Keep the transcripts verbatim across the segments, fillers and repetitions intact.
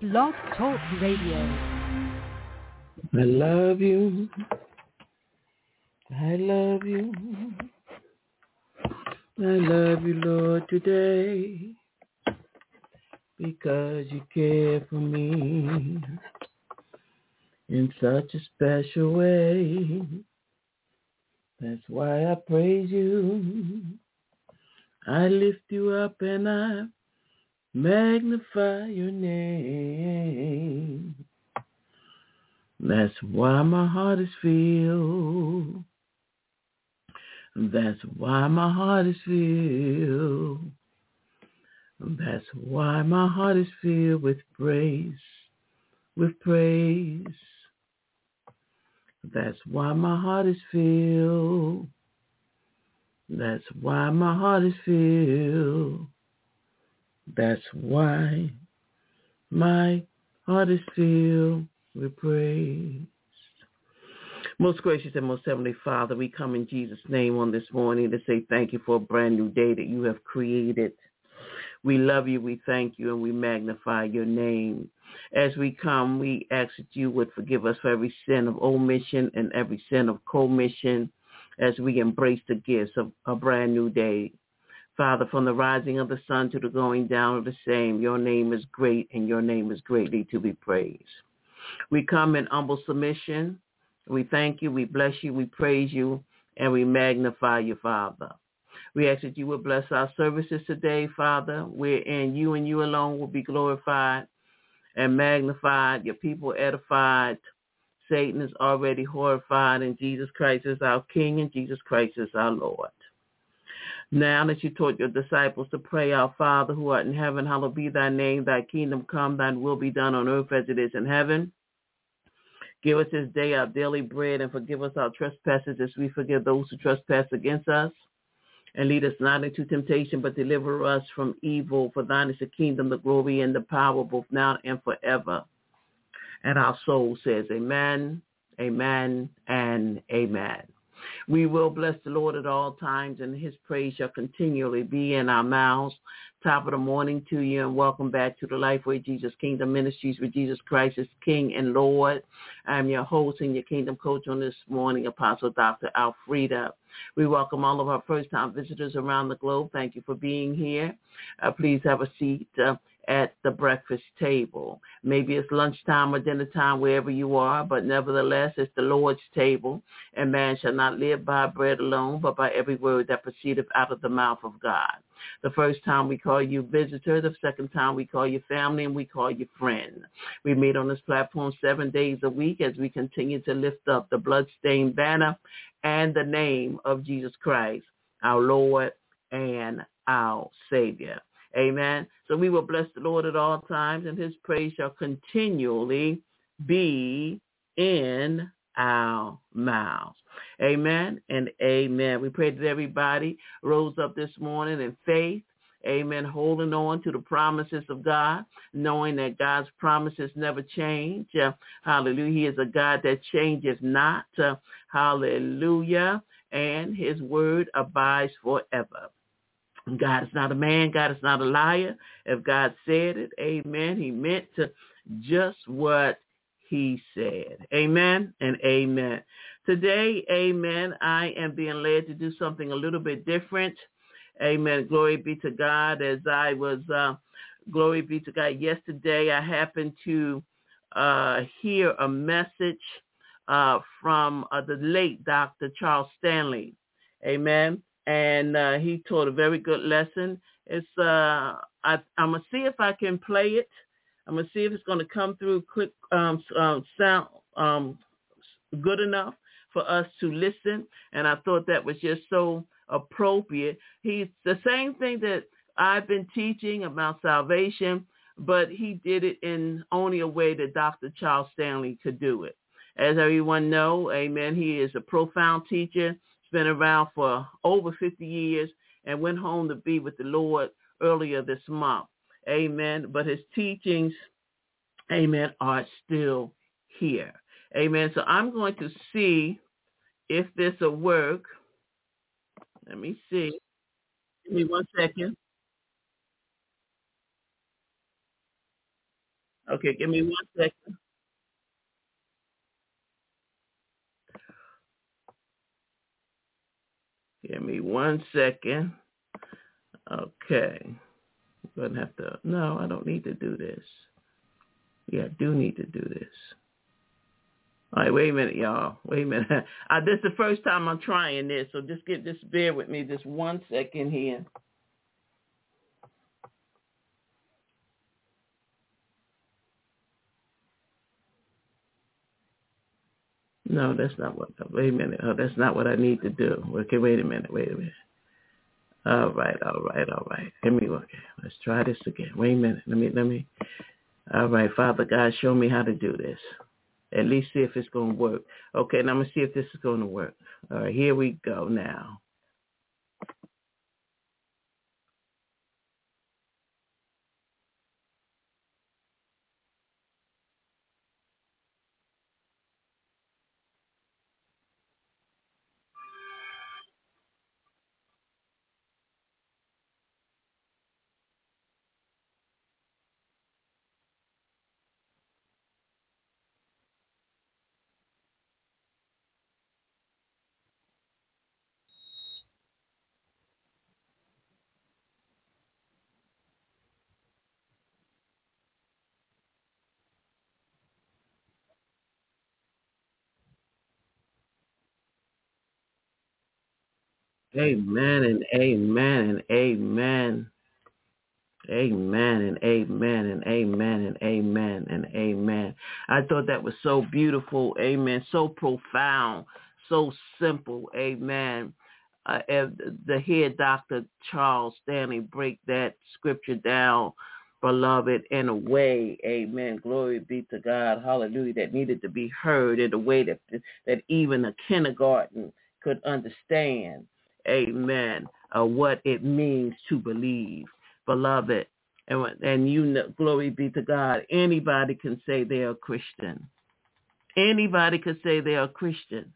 Blog Talk Radio. I love you. I love you. I love you, Lord, today because you care for me in such a special way. That's why I praise you. I lift you up and I magnify your name. That's why my heart is filled. That's why my heart is filled. That's why my heart is filled with praise, with praise. That's why my heart is filled. That's why my heart is filled. That's why my heart is filled with praise. Most gracious and most heavenly Father, we come in Jesus' name on this morning to say thank you for a brand new day that you have created. We love you, we thank you, and we magnify your name. As we come, we ask that you would forgive us for every sin of omission and every sin of commission as we embrace the gifts of a brand new day. Father, from the rising of the sun to the going down of the same, your name is great and your name is greatly to be praised. We come in humble submission. We thank you, we bless you, we praise you, and we magnify you, Father. We ask that you would bless our services today, Father, wherein you and you alone will be glorified and magnified, your people edified. Satan is already horrified, and Jesus Christ is our King, and Jesus Christ is our Lord. Now that you taught your disciples to pray, our Father who art in heaven, hallowed be thy name, thy kingdom come, thine will be done on earth as it is in heaven. Give us this day our daily bread, and forgive us our trespasses as we forgive those who trespass against us. And lead us not into temptation, but deliver us from evil. For thine is the kingdom, the glory, and the power, both now and forever. And our soul says amen, amen, and amen. We will bless the Lord at all times, and his praise shall continually be in our mouths. Top of the morning to you, and welcome back to the Lifeway Jesus Kingdom Ministries, where Jesus Christ is King and Lord. I'm your host and your Kingdom Coach on this morning, Apostle Doctor Alfreda. We welcome all of our first-time visitors around the globe. Thank you for being here. Uh, please have a seat uh, at the breakfast table. Maybe it's lunchtime or dinner time wherever you are, but nevertheless, it's the Lord's table, and man shall not live by bread alone, but by every word that proceedeth out of the mouth of God. The first time we call you visitor, the second time we call you family, and we call you friend. We meet on this platform seven days a week as we continue to lift up the bloodstained banner and the name of Jesus Christ, our Lord and our Savior. Amen. So we will bless the Lord at all times, and his praise shall continually be in our mouths. Amen and amen. We pray that everybody rose up this morning in faith. Amen. Holding on to the promises of God, knowing that God's promises never change. Uh, hallelujah. He is a God that changes not. Uh, hallelujah. And his word abides forever. God is not a man. God is not a liar. If God said it, amen, he meant to just what he said. Amen and amen. Today, amen, I am being led to do something a little bit different. Amen. Glory be to God. As I was, uh, glory be to God, yesterday I happened to uh, hear a message uh, from uh, the late Doctor Charles Stanley. Amen. And uh, he taught a very good lesson. It's uh, I, I'm going to see if I can play it. I'm going to see if it's going to come through quick, um, uh, sound um, good enough for us to listen. And I thought that was just so appropriate. He's the same thing that I've been teaching about salvation, but he did it in only a way that Doctor Charles Stanley could do it. As everyone know, amen, he is a profound teacher. Been around for over fifty years and went home to be with the Lord earlier this month. Amen. But his teachings, amen, are still here. Amen. So I'm going to see if this will work. Let me see. Give me one second. Okay, give me one second. Give me one second. Okay. I'm going to have to, no, I don't need to do this. Yeah, I do need to do this. All right, wait a minute, y'all. Wait a minute. uh, this is the first time I'm trying this, so just get just bear with me just one second here. No, that's not what. Wait a minute. Oh, that's not what I need to do. Okay, wait a minute. Wait a minute. All right, all right, all right. Let me okay. Let's try this again. Wait a minute. Let me let me. All right, Father God, show me how to do this. At least see if it's going to work. Okay, and I'm going to see if this is going to work. All right, here we go now. Amen and amen and amen. Amen and amen and amen and amen and amen. I thought that was so beautiful. Amen. So profound. So simple. Amen. Uh, the head doctor Charles Stanley break that scripture down, beloved, in a way, amen, glory be to God, hallelujah, that needed to be heard in a way that that even a kindergarten could understand, amen, uh, what it means to believe, beloved. And, and you know, glory be to God, anybody can say they are Christian. Anybody can say they are Christian.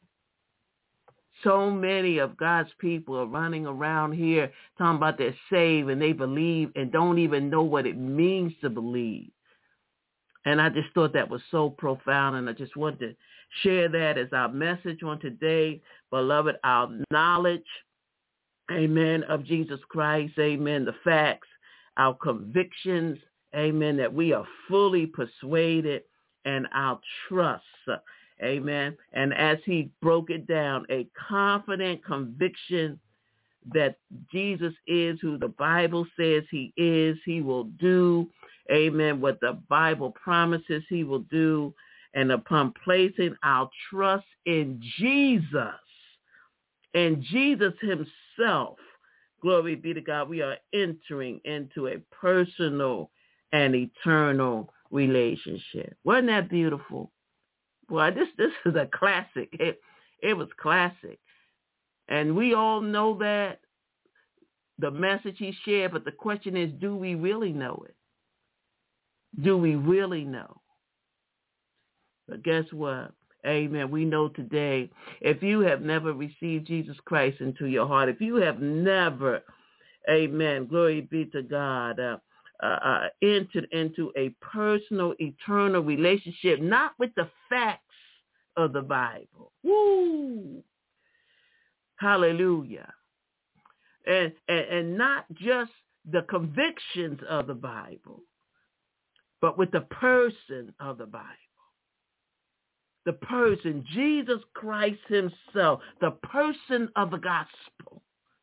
So many of God's people are running around here talking about they're saved and they believe and don't even know what it means to believe. And I just thought that was so profound, and I just wanted to share that as our message on today. Beloved, our knowledge, amen, of Jesus Christ, amen, the facts, our convictions, amen, that we are fully persuaded, and our trust, amen. And as he broke it down, a confident conviction that Jesus is who the Bible says he is. He will do, amen, what the Bible promises he will do. And upon placing our trust in Jesus, and Jesus himself, glory be to God, we are entering into a personal and eternal relationship. Wasn't that beautiful? Boy, this this is a classic. It, it was classic. And we all know that, the message he shared, but the question is, do we really know it? Do we really know? But guess what? Amen. We know today, if you have never received Jesus Christ into your heart, if you have never, amen, glory be to God, uh, uh, uh, entered into a personal, eternal relationship, not with the facts of the Bible. Woo! Hallelujah. And, and, and not just the convictions of the Bible, but with the person of the Bible. The person, Jesus Christ himself, the person of the gospel.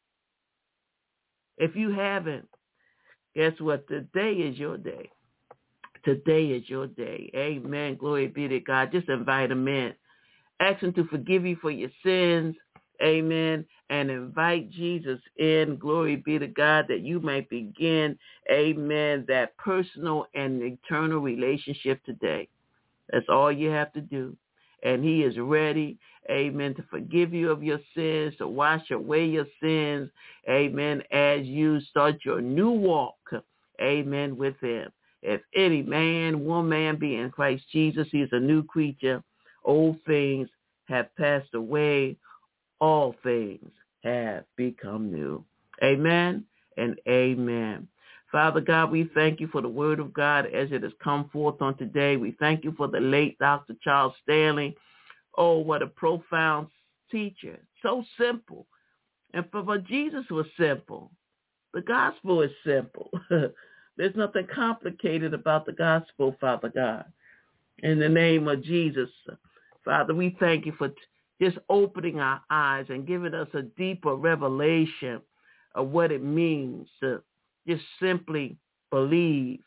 If you haven't, guess what? Today is your day. Today is your day. Amen. Glory be to God. Just invite him in. Ask him to forgive you for your sins. Amen. And invite Jesus in. Glory be to God, that you might begin, amen, that personal and eternal relationship today. That's all you have to do. And he is ready, amen, to forgive you of your sins, to wash away your sins, amen, as you start your new walk, amen, with him. If any man, woman be in Christ Jesus, he is a new creature. Old things have passed away. All things have become new. Amen and amen. Father God, we thank you for the word of God as it has come forth on today. We thank you for the late Doctor Charles Stanley. Oh, what a profound teacher. So simple. And for what Jesus was simple. The gospel is simple. There's nothing complicated about the gospel, Father God. In the name of Jesus, Father, we thank you for t- just opening our eyes and giving us a deeper revelation of what it means to just simply believe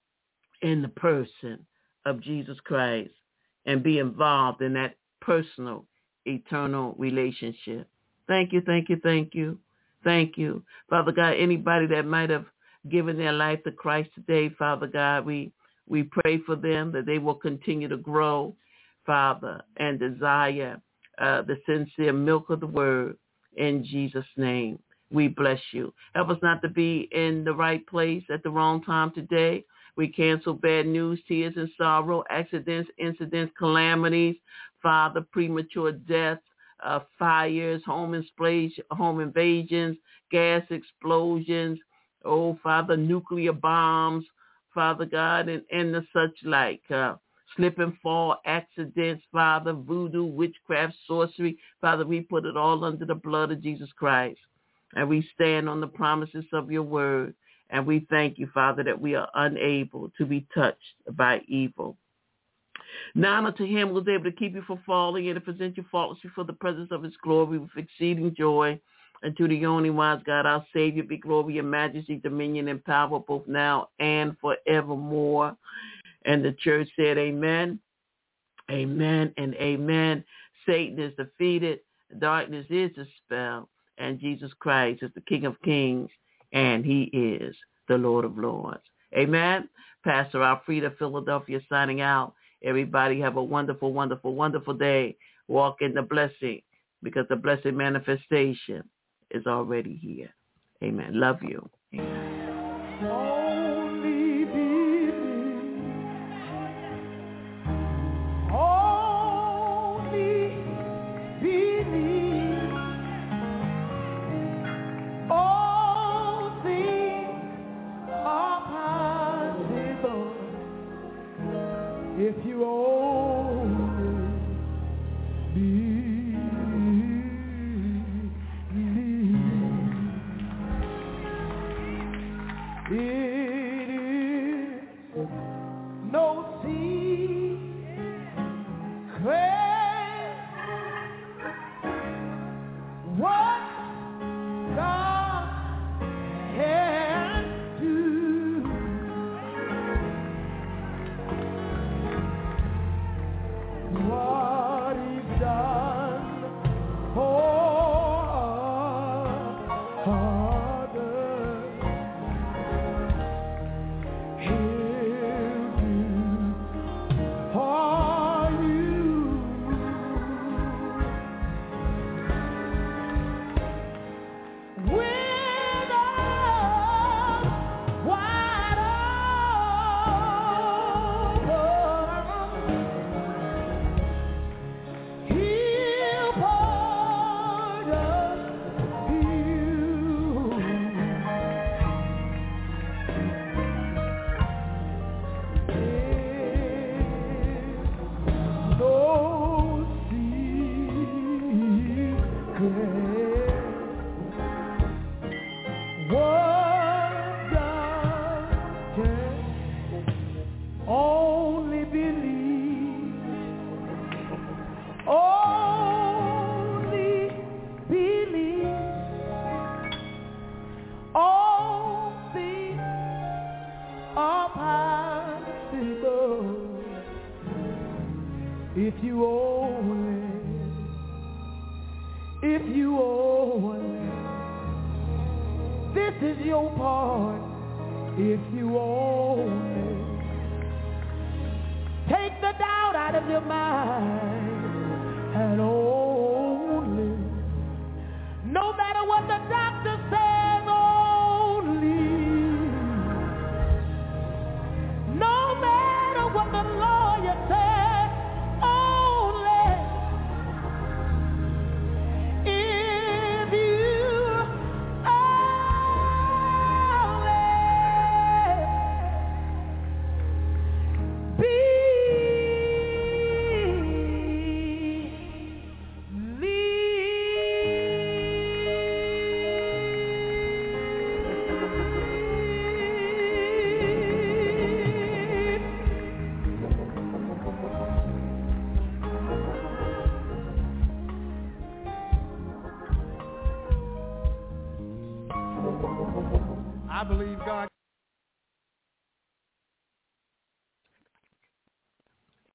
in the person of Jesus Christ and be involved in that personal, eternal relationship. Thank you, thank you, thank you, thank you. Father God, anybody that might have given their life to Christ today, Father God, we, we pray for them that they will continue to grow, Father, and desire uh, the sincere milk of the word in Jesus' name. We bless you. Help us not to be in the right place at the wrong time today. We cancel bad news, tears, and sorrow, accidents, incidents, calamities, Father, premature death, uh, fires, home, inspla- home invasions, gas explosions, oh, Father, nuclear bombs, Father God, and, and the such like, uh, slip and fall accidents, Father, voodoo, witchcraft, sorcery. Father, we put it all under the blood of Jesus Christ. And we stand on the promises of your word. And we thank you, Father, that we are unable to be touched by evil. Now unto him who was able to keep you from falling and to present you faultless before the presence of his glory with exceeding joy. And to the only wise God, our Savior, be glory and majesty, dominion and power, both now and forevermore. And the church said, amen, amen, and amen. Satan is defeated. Darkness is dispelled. And Jesus Christ is the King of kings. And he is the Lord of lords. Amen. Pastor Alfreda, Philadelphia, signing out. Everybody have a wonderful, wonderful, wonderful day. Walk in the blessing because the blessed manifestation is already here. Amen. Love you. Amen. Only believe. Only believe. All things are possible if you only believe. It is no secret what God can do. What He's done for others, He'll do for you. With arms wide open, He'll pardon you. There's no secret what God can. Only believe. Only believe. All things are possible if you only, if you only. This is your part. If you only take the doubt out of your mind and only, no matter what the doctor says, only, no matter what the lawyer says, only, if you only I believe God